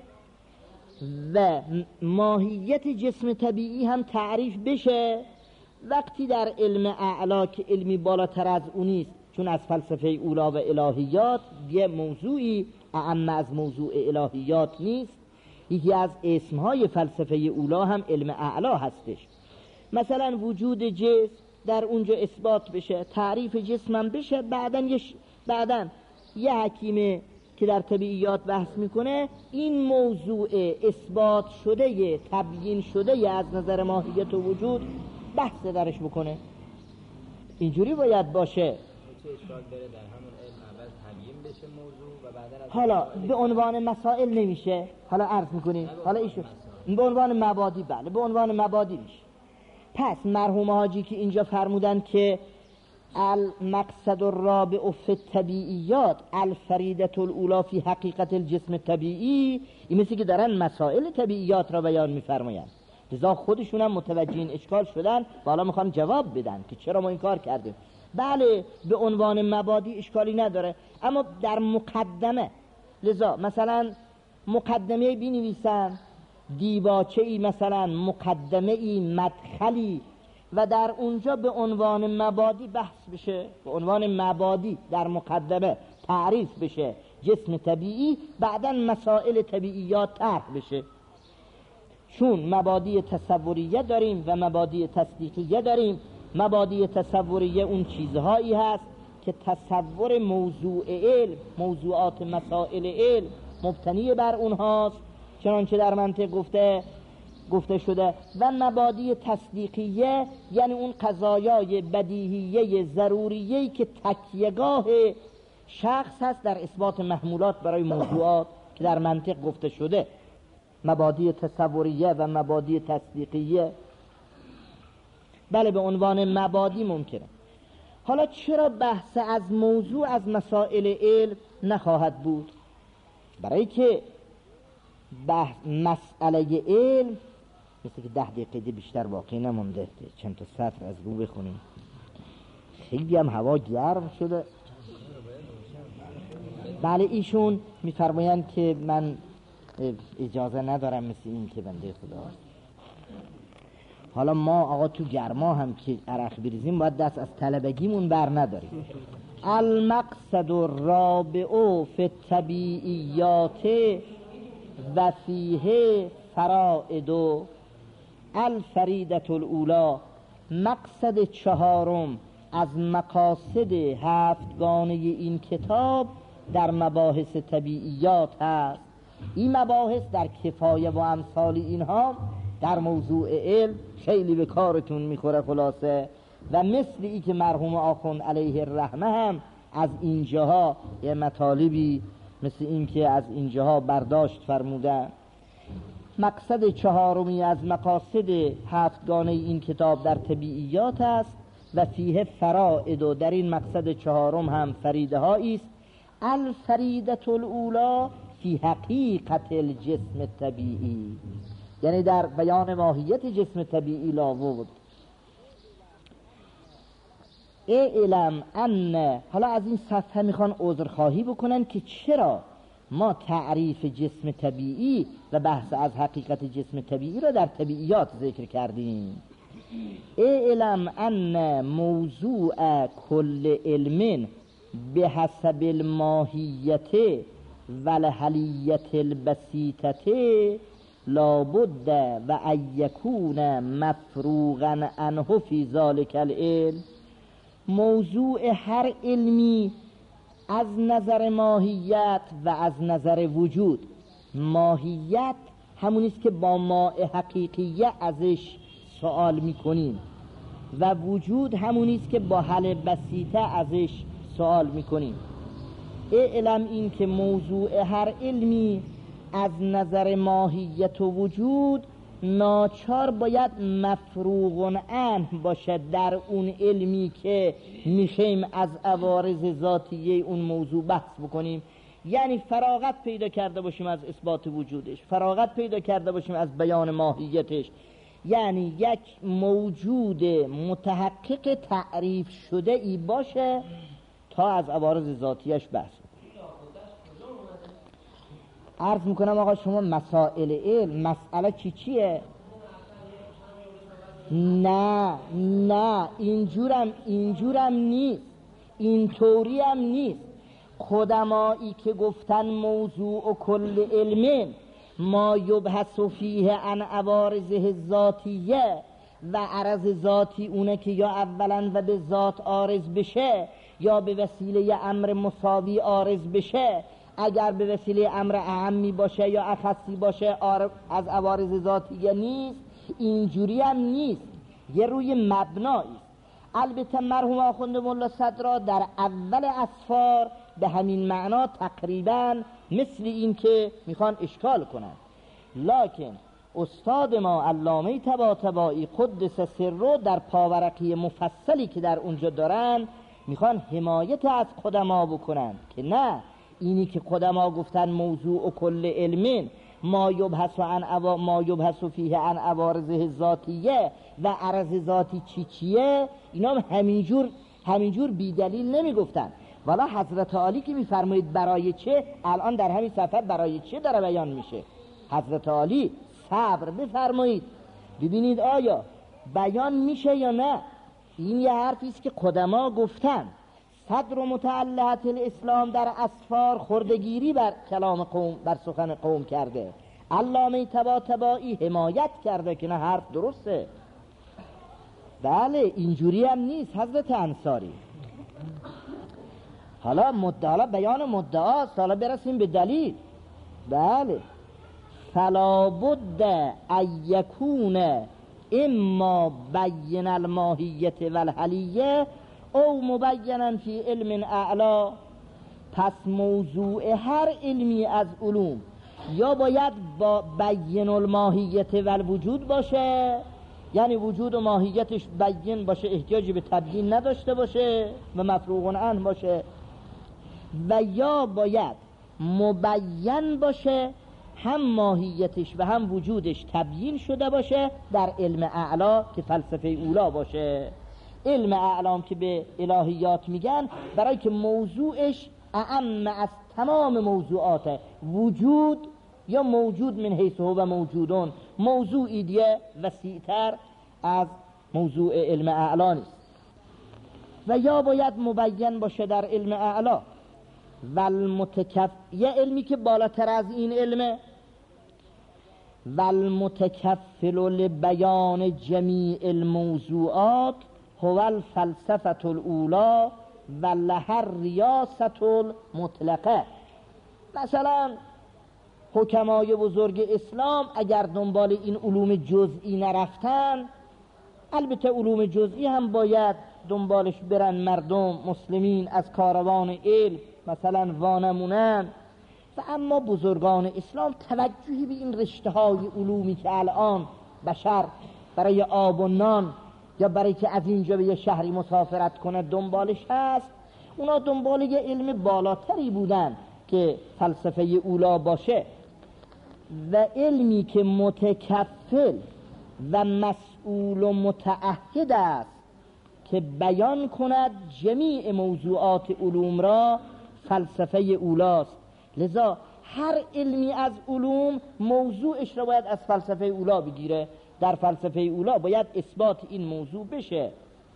و ماهیت جسم طبیعی هم تعریف بشه. وقتی در علم اعلا که علمی بالاتر از اونیست، چون از فلسفه اولا و الهیات یه موضوعی اعم از موضوع الهیات نیست، یکی از اسمهای فلسفه اولا هم علم اعلا هستش. مثلا وجود جسم در اونجا اثبات بشه، تعریف جسم هم بشه. بعدن یه حکیمه که در طبیعیات بحث میکنه، این موضوع اثبات شده، تبیین شده از نظر ماهیت و وجود بحث درش بکنه. اینجوری باید باشه. چه اشکال داره در همون علم اول تبیین بشه موضوع و بعدن حالا به عنوان مسائل نمیشه، حالا عرض میکنی، حالا ایشو به عنوان مبادی، بله به عنوان مبادی میشه. پس مرحوم حاجی که اینجا فرمودن که المقصد الرابع فی الطبیعیات الفریدة الاولی فی حقیقت الجسم طبیعی، این مثل که دارن مسائل طبیعیات را بیان میفرمایند. لذا خودشون هم متوجه این اشکال شدن و حالا میخوان جواب بدن که چرا ما این کار کردیم. بله به عنوان مبادی اشکالی نداره، اما در مقدمه، لذا مثلا مقدمه بنویسن، دیباچه‌ای مثلا، مقدمه‌ای، مدخلی، و در اونجا به عنوان مبادی بحث بشه، به عنوان مبادی در مقدمه تعریف بشه جسم طبیعی، بعداً مسائل طبیعیات طرح بشه. چون مبادی تصوریه داریم و مبادی تصدیقیه داریم. مبادی تصوریه اون چیزهایی هست که تصور موضوع علم، موضوعات مسائل علم مبتنی بر اونهاست، چنانچه در منطق گفته شده. و مبادی تصدیقیه یعنی اون قضایای بدیهیه ضروریه‌ای که تکیه‌گاه شخص هست در اثبات محمولات برای موضوعات که در منطق گفته شده. مبادی تصوریه و مبادی تصدیقیه بله به عنوان مبادی ممکنه. حالا چرا بحث از موضوع از مسائل علم نخواهد بود؟ برای که مسئله علم مثل که 10 دقیقه بیشتر باقی نمونده، چند تا سطر از رو بخونیم. خیلی هم هوا گرم شده. بله ایشون میفرمایند که من اجازه ندارم مثل این که بنده خدا. حالا ما آقا تو گرما هم که عرق بریزیم باید دست از طلبگیمون بر نداریم. المقصد الرابع فی الطبیعیات و فیه فرائد الفریدة الاولی. مقصد چهارم از مقاصد 7گانه این کتاب در مباحث طبیعیات هست. این مباحث در کفایه و امثال اینها در موضوع علم خیلی به کارتون میخوره خلاصه. و مثل ای که مرحوم آخوند علیه الرحمه هم از اینجاها یه مطالبی مثل این که از اینجاها برداشت فرمودن. مقصد چهارمی از مقاصد 7گانه این کتاب در طبیعیات است و فیه فرائد، و در این مقصد چهارم هم فریده هایی است. الفریدة الاولی فی حقیقت الجسم الطبیعی، یعنی در بیان ماهیت جسم طبیعی لاود. اعلم ان، حالا از این صفحه میخوان عذرخواهی بکنن که چرا ما تعریف جسم طبیعی و بحث از حقیقت جسم طبیعی را در طبیعیات ذکر کردیم. اعلم ان موضوع کل علم به حسب الماهیت و الحلیت البسیطه لابد و ان یکون مفروغا عنه فی ذلک العلم. موضوع هر علمی از نظر ماهیت و از نظر وجود، ماهیت همونیست که با ماء حقیقیه ازش سوال میکنیم و وجود همونیست که با حل بسیطه ازش سوال میکنیم. اعلم این که موضوع هر علمی از نظر ماهیت و وجود ناچار باید مفروغ عنه باشه در اون علمی که میخوایم از عوارض ذاتیه اون موضوع بحث بکنیم. یعنی فراغت پیدا کرده باشیم از اثبات وجودش، فراغت پیدا کرده باشیم از بیان ماهیتش. یعنی یک موجود متحقق تعریف شده ای باشه تا از عوارض ذاتیش بحث. عرض میکنم آقا شما مسائل علم مسئله چیه؟ نه اینجورم نیست، اینطوری هم نیست. خدمایی که گفتن موضوع و کل علم ما یبحث فیه عن عوارضه ذاتیه و عرض ذاتی اونه که یا اولا و به ذات عارض بشه یا به وسیله امر مساوی عارض بشه. اگر به وسیله امر اعمی باشه یا اخصی باشه از عوارض ذاتیه نیست. اینجوری هم نیست، یه روی مبنایی. البته مرحوم آخوند ملا صدرا در اول اسفار به همین معنا تقریبا مثل این که میخوان اشکال کنن، لکن استاد ما علامه طباطبایی قدس سره در پاورقی مفصلی که در اونجا دارن میخوان حمایت از قدما بکنن که نه، اینی که قدما گفتن موضوع و کل علم ما یبحث فیه عن عوارضه ذاتیه و عرض ذاتی چیه، اینا هم همینجور بی دلیل نمی گفتن. والا حضرت عالی که میفرمایید برای چه، الان در همین صفحه برای چه داره بیان میشه. حضرت عالی صبر بفرمایید ببینید آیا بیان میشه یا نه. این یه حرفیست که قدما گفتن. صدر و متعلقات الاسلام در اسفار خردگیری بر کلام قوم، بر سخن قوم کرده. علامه طباطبایی حمایت کرده که نه حرف درسته. بله اینجوری هم نیست حضرت انصاری. حالا بیان مدعاست، حالا برسیم به دلیل. بله فلا بد ان یکون اما بین الماهیت والحلیه او مبینا فی علم اعلا. پس موضوع هر علمی از علوم یا باید با بین الماهیت والوجود باشه، یعنی وجود و ماهیتش بین باشه، احتیاجی به تبیین نداشته باشه و مفروغ عنه باشه، و یا باید مبین باشه، هم ماهیتش و هم وجودش تبیین شده باشه در علم اعلا که فلسفه اولا باشه. علم اعلام که به الهیات میگن برای که موضوعش اعم از تمام موضوعات وجود یا موجود من حیث هو موجودون، موضوعی دیگه وسیع‌تر از موضوع علم اعلا نیست. و یا باید مبین باشه در علم اعلا یه علمی که بالاتر از این علمه، والمتکفل لبیان جمیع الموضوعات هو الفلسفه الاولا و لها الریاست المطلقه. مثلا حکمای بزرگ اسلام اگر دنبال این علوم جزئی نرفتن، البته علوم جزئی هم باید دنبالش برن مردم مسلمین از کاروان علم مثلا وانمونن، و اما بزرگان اسلام توجهی به این رشته های علومی که الان بشر برای آب و نان یا برای که از اینجا به یه شهری مسافرت کنه دنبالش هست، اونا دنبال یه علم بالاتری بودن که فلسفه اولا باشه، و علمی که متکفل و مسئول و متعهد است که بیان کند جمیع موضوعات علوم را فلسفه اولاست. لذا هر علمی از علوم موضوعش را باید از فلسفه اولا بگیره. در فلسفه اولا باید اثبات این موضوع بشه،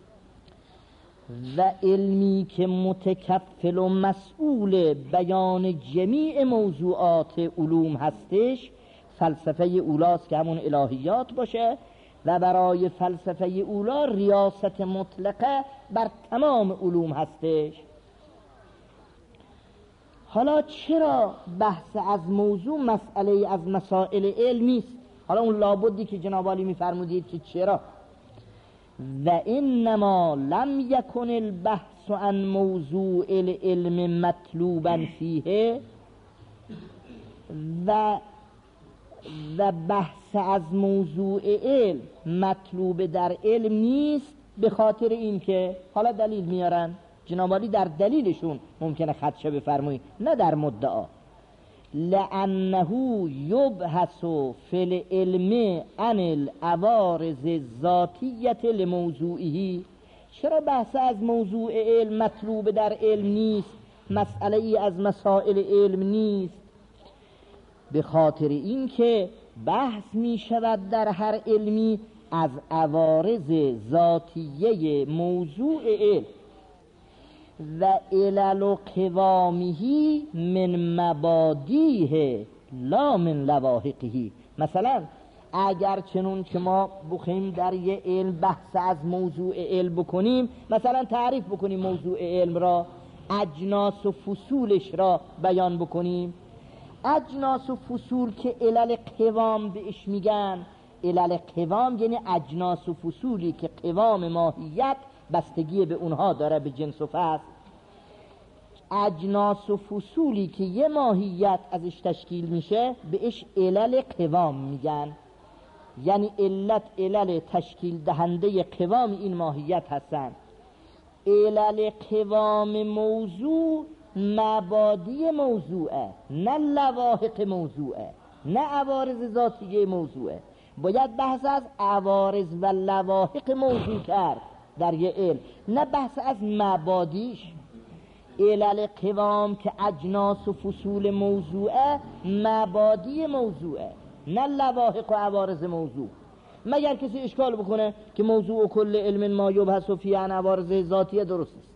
و علمی که متکفل و مسئول بیان جمیع موضوعات علوم هستش فلسفه اولاست که همون الهیات باشه، و برای فلسفه اولا ریاست مطلقه بر تمام علوم هستش. حالا چرا بحث از موضوع مسئله از مسائل علمی است؟ حالا اون لابدی که جناب عالی می‌فرمودید که چرا، و انما لم یکن البحث عن موضوع العلم مطلوبا فیه، و بحث از موضوع علم مطلوب در علم نیست، به خاطر این که حالا دلیل میارن جناب عالی، در دلیلشون ممکنه خدشه بفرمایید نه در مدعا، لأنه یبحث فی العلم عن العوارض الذاتیة لموضوعه. چرا بحث از موضوع علم مطلوب در علم نیست، مسئله ای از مسائل علم نیست؟ به خاطر این که بحث می شود در هر علمی از عوارض ذاتیه موضوع علم و علل قوامه من مبادیه لا من لواحقه. مثلا اگر چنون که ما بخوایم در یه علم بحث از موضوع علم بکنیم، مثلا تعریف بکنیم موضوع علم را، اجناس و فصولش را بیان بکنیم، اجناس و فصول که علل قوام بهش میگن، علل قوام یعنی اجناس و فصولی که قوام ماهیت بستگی به اونها داره، به جنس و فصل. اجناس و فصولی که یه ماهیت ازش تشکیل میشه بهش علل قوام میگن، یعنی علل تشکیل دهنده قوام این ماهیت هستن. علل قوام موضوع مبادی موضوعه، نه لواحق موضوعه، نه عوارض ذاتیه موضوعه. باید بحث از عوارض و لواحق موضوع کرد در یه علم، نه بحث از مبادیش. علل قوام که اجناس و فصول موضوعه مبادی موضوعه، نه لواحق و عوارض موضوع. مگر کسی اشکال بکنه که موضوع و کل علم ما یبحث فیه عن عوارض ذاتیه، درست است.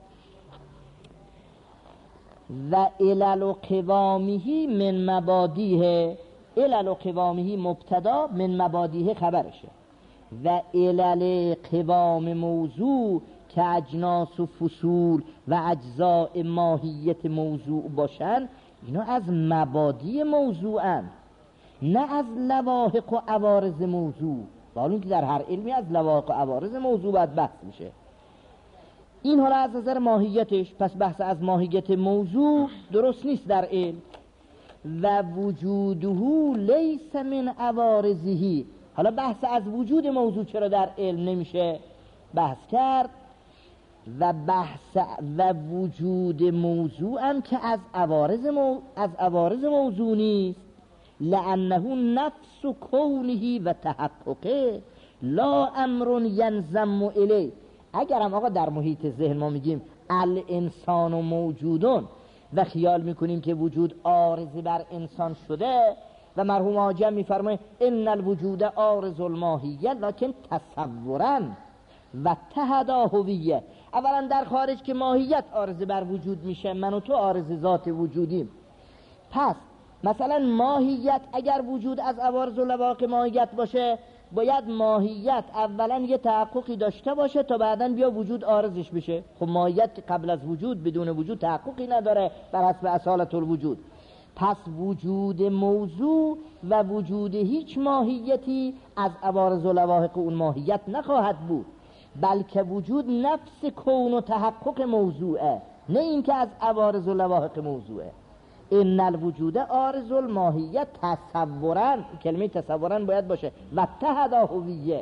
و علل قوامه من مبادیه، علل قوامه مبتدا، من مبادیه خبرشه. و علل قوام موضوع که اجناس و فصول و اجزاء ماهیت موضوع باشن، اینا از مبادی موضوعن، نه از لواحق و عوارض موضوع. حالا که در هر علمی از لواحق و عوارض موضوع باید بحث میشه. این حالا از نظر ماهیتش، پس بحث از ماهیت موضوع درست نیست در علم. و وجوده لیس من عوارضه. حالا بحث از وجود موضوع چرا در علم نمیشه بحث کرد؟ و وجود موضوع هم که از عوارض موضوع نیست، لانه نفس کونه و تحققه لا امر ینضم الیه. اگر هم آقا در محیط ذهن ما میگیم الانسان و موجودون و خیال میکنیم که وجود عارضی بر انسان شده، و مرحوم حاجم میفرمایه ان الوجود عارض الماهیه لکن تصورا و تهدا هویه. اولا در خارج که ماهیت عارض بر وجود میشه، من و تو عارض ذات وجودیم. پس مثلا ماهیت اگر وجود از عوارض و لواحق ماهیت باشه، باید ماهیت اولا یه تحققی داشته باشه تا بعداً بیا وجود عارضش بشه. خب ماهیت قبل از وجود بدون وجود تحققی نداره بر حسب اصالت الوجود. پس وجود موضوع و وجود هیچ ماهیتی از عوارض و لواحق اون ماهیت نخواهد بود، بلکه وجود نفس کون و تحقق موضوعه، نه اینکه از عوارض و لواحق موضوعه. ان الوجود عارض الماهیت تصورا، کلمه تصورا باید باشه، و تهدا هویه.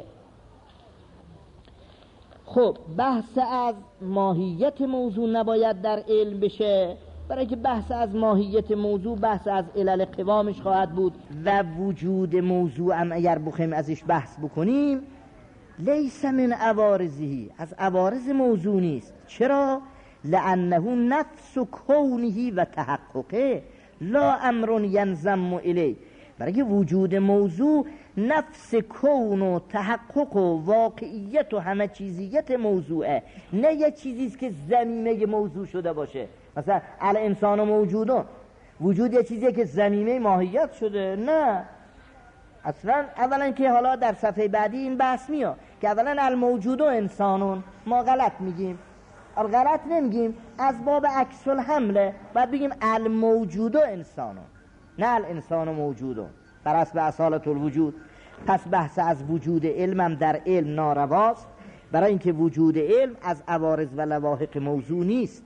خب بحث از ماهیت موضوع نباید در علم بشه، برای که بحث از ماهیت موضوع بحث از علل قوامش خواهد بود. و وجود موضوع هم اگر بخوایم ازش بحث بکنیم، لیس من عوارضه، از عوارض موضوع نیست. چرا؟ لانه نفس کونه و تحققه لا امر ینضم الیه. برای که وجود موضوع نفس کون و تحقق و واقعیت و همه چیزیت موضوعه، نه یه چیزیست که ضمیمه موضوع شده باشه. مثلا الانسان و موجودون، وجود یه چیزیه که ضمیمه ماهیت شده؟ نه اصلا. اولا که حالا در صفحه بعدی این بحث میاد که اولا الموجود و انسانون، ما غلط میگیم، غلط نمیگیم، از باب عکس الحمله باید بگیم الموجود و انسانون، نه الانسان و موجودون بر حسب اصالت الوجود. پس بحث از وجود علمم در علم نارواست، برای اینکه وجود علم از عوارض و لواحق موضوع نیست.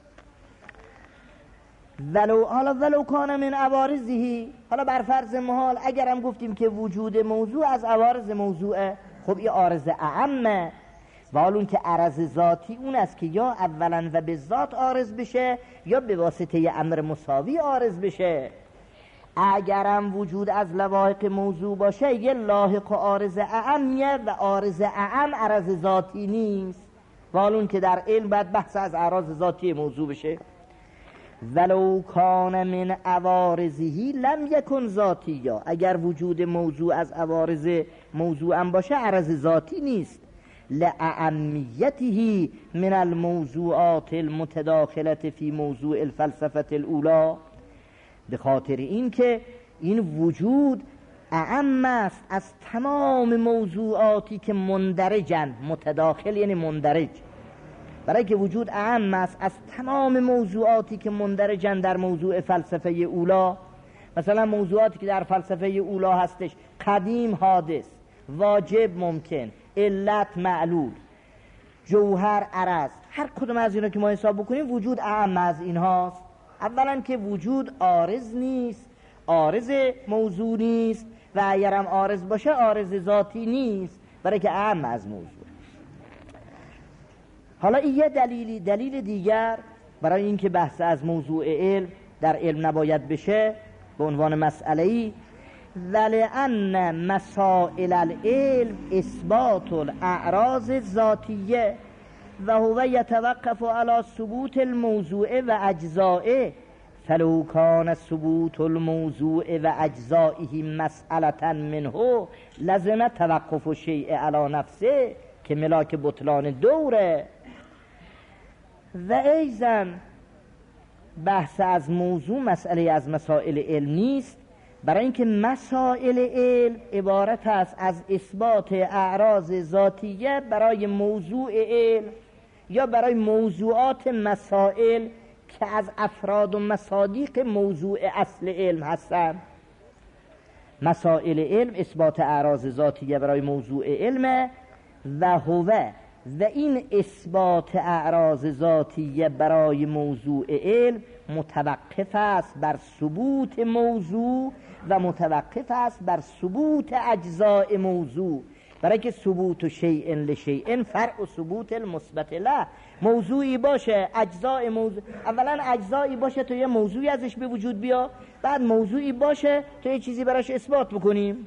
ولو کان من عوارضه، حالا بر فرض محال اگرم گفتیم که وجود موضوع از عوارض موضوعه، خب این عارض اعمه، و حالون که عرض ذاتی اون است که یا اولا و به ذات عارض بشه یا به واسطه امر مساوی عارض بشه. اگرم وجود از لواحق موضوع باشه، یه لاحق و عارض اعمیه و عارض اعم عرض ذاتی نیست، و حالون که در علم باید بحث از اعراض ذاتی موضوع بشه. ولو کان من عوارضه لم یکن ذاتیا، اگر وجود موضوع از عوارض موضوع هم باشه عرض ذاتی نیست، لأهمیته من الموضوعات المتداخلة فی موضوع الفلسفه الاولی، به خاطر این که این وجود اعم است از تمام موضوعاتی که مندرجن، متداخل یعنی مندرج، برای که وجود اعم است از تمام موضوعاتی که مندرجن در موضوع فلسفه اولی. مثلا موضوعاتی که در فلسفه اولی هستش، قدیم حادث، واجب ممکن، علت معلول، جوهر عرض، هر کدوم از اینا که ما حساب بکنیم وجود اعم از اینهاست. اولا که وجود عارض نیست، عارض موضوع نیست، و اگرم عارض باشه عارض ذاتی نیست، برای که اعم از موضوع. حالا این یه دلیل دیگر برای اینکه بحث از موضوع علم در علم نباید بشه به عنوان مسئله‌ای، ولأن مسائل العلم اثبات الاعراض ذاتیه و هو یتوقف علی ثبوت الموضوع و اجزائه، فلو کان ثبوت الموضوع و اجزائه مسئلة منه لزم توقف الشیء علی نفسه که ملاک بطلان دوره. و ایضا بحث از موضوع مسئله از مسائل علم نیست، برای اینکه مسائل علم عبارت است از اثبات اعراض ذاتیه برای موضوع علم یا برای موضوعات مسائل که از افراد و مصادیق موضوع اصل علم هستند. مسائل علم اثبات اعراض ذاتیه برای موضوع علم و این اثبات اعراض ذاتیه برای موضوع علم متوقف است بر ثبوت موضوع و متوقف است بر ثبوت اجزاء موضوع، برای که ثبوت شیء لشیء فرع ثبوت المثبت له. موضوعی باشه اجزاء موضوع، اولا اجزایی باشه تا یه موضوعی ازش به وجود بیا، بعد موضوعی باشه تا یه چیزی براش اثبات بکنیم.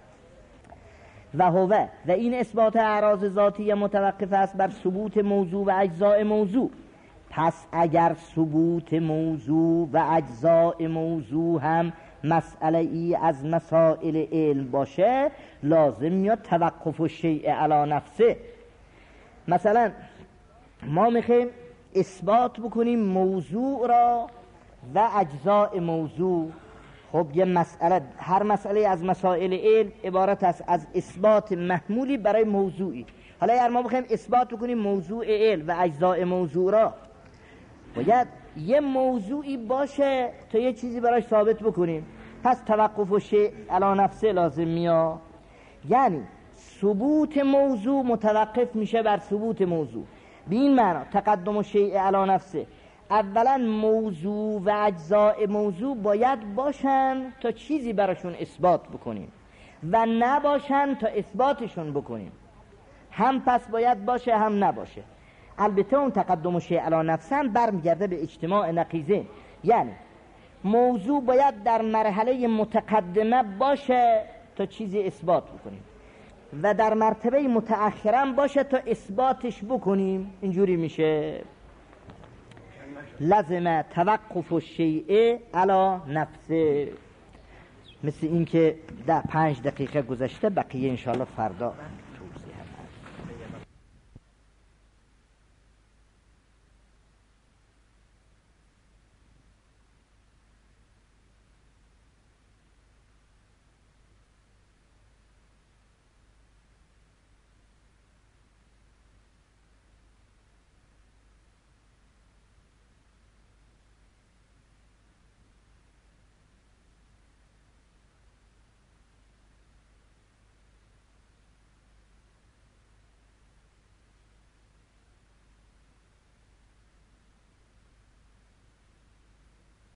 و این اثبات اعراض ذاتیه متوقف است بر ثبوت موضوع و اجزاء موضوع. پس اگر ثبوت موضوع و اجزاء موضوع هم مسئله ای از مسائل علم باشه، لازم میاد توقف الشیء علی نفسه. مثلا ما میخوایم اثبات بکنیم موضوع را و اجزاء موضوع. خب یه مسئله، هر مسئله از مسائل علم عبارت است از اثبات محمولی برای موضوعی. حالا اگر ما بخوایم اثبات بکنیم موضوع علم و اجزاء موضوع را، باید یه موضوعی باشه تا یه چیزی براش ثابت بکنیم. پس توقف الشیء علی نفسه لازم میاد، یعنی ثبوت موضوع متوقف میشه بر ثبوت موضوع. به این معنا تقدم الشیء علی نفسه، اولا موضوع و اجزاء موضوع باید باشن تا چیزی براشون اثبات بکنیم و نباشن تا اثباتشون بکنیم. هم پس باید باشه هم نباشه. البته اون تقدم الشیء علی نفسه هم برمیگرده به اجتماع نقیضین، یعنی موضوع باید در مرحله متقدمه باشه تا چیزی اثبات بکنیم و در مرتبه متأخرم باشه تا اثباتش بکنیم. اینجوری میشه. لازم توقف الشیء علی نفسه. مثل این که 5 دقیقه گذشته، بقیه انشاءالله فردا.